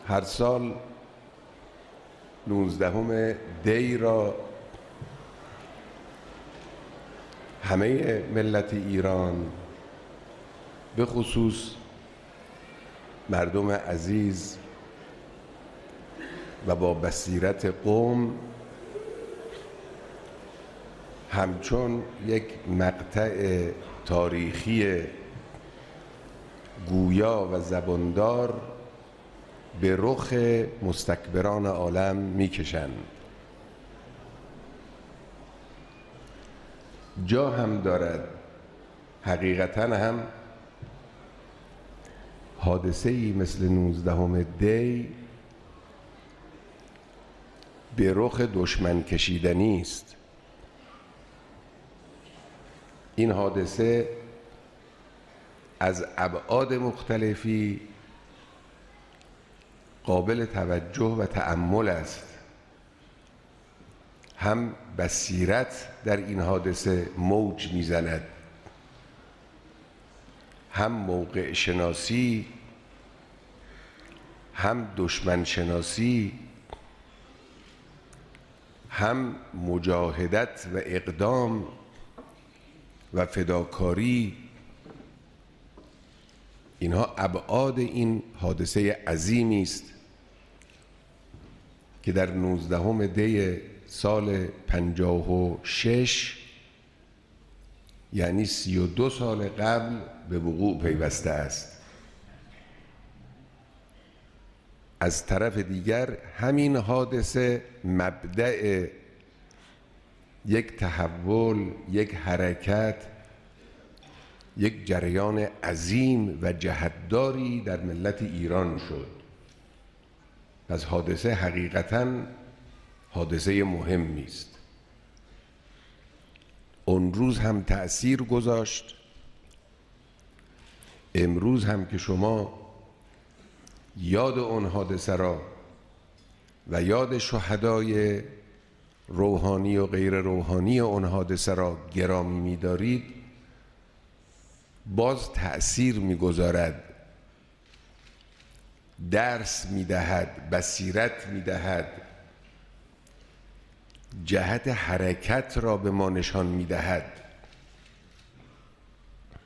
هر سال 19 دی را همه ملت ایران به خصوص مردم عزیز و با بصیرت قم همچون یک مقطع تاریخی گویا و زباندار به رخ مستکبران عالم میکشند. جا هم دارد حقیقتاً هم حادثه‌ای مثل 19 دی به رخ دشمن کشیدنی است. این حادثه از ابعاد مختلفی قابل توجه و تأمل است. هم بصیرت در این حادثه موج میزند، هم موقع شناسی، هم دشمن شناسی، هم مجاهدت و اقدام و فداکاری. اینها ابعاد این حادثه عظیمی است که در 19 دی سال 56 یعنی 32 سال قبل به وقوع پیوسته است. از طرف دیگر همین حادثه مبدأ یک تحول، یک حرکت، یک جریان عظیم و جهتداری در ملت ایران شد. پس حادثه حقیقتاً حادثه مهمی است. اون روز هم تأثیر گذاشت، امروز هم که شما یاد اون حادثه را و یاد شهدای روحانی و غیر روحانی اون حادثه را گرامی می‌دارید، باز تأثیر می‌گذارد، درس می‌دهد، بصیرت می‌دهد، جهت حرکت را به ما نشان می‌دهد.